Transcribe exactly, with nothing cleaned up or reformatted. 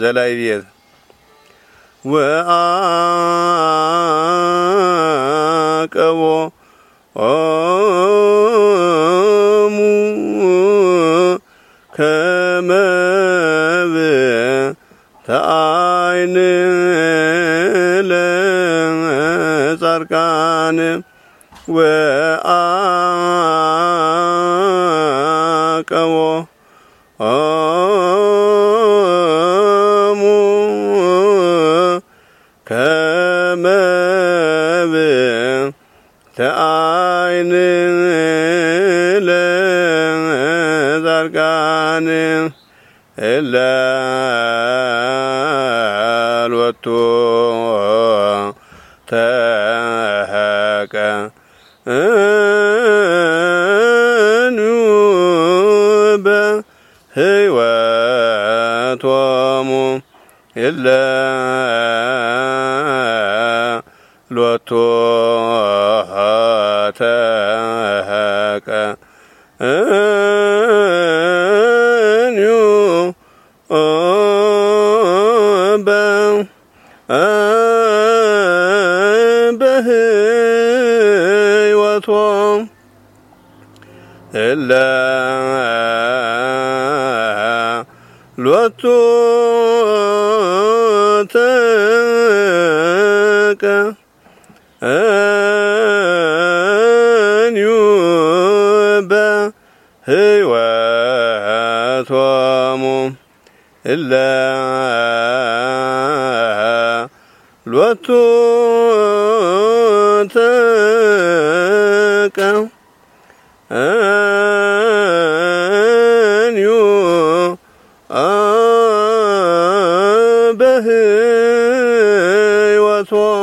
ዘላይቤት ወአቀቦ ኦሙ ከመብ ተአይን ለጻርቃን ወአቀቦ ኦሙ ከመብ ተአይን ለጻርቃን እለ ሎቱ ተሐቀ እንበ ሕይወቶሙ እለ ሎቱ ተሐቀ በሕይወቶም እለ ሎቱ ተሐቀ በሕይወቶሙ እለ ሎቱ ተሐቀ በሕይወቶሙ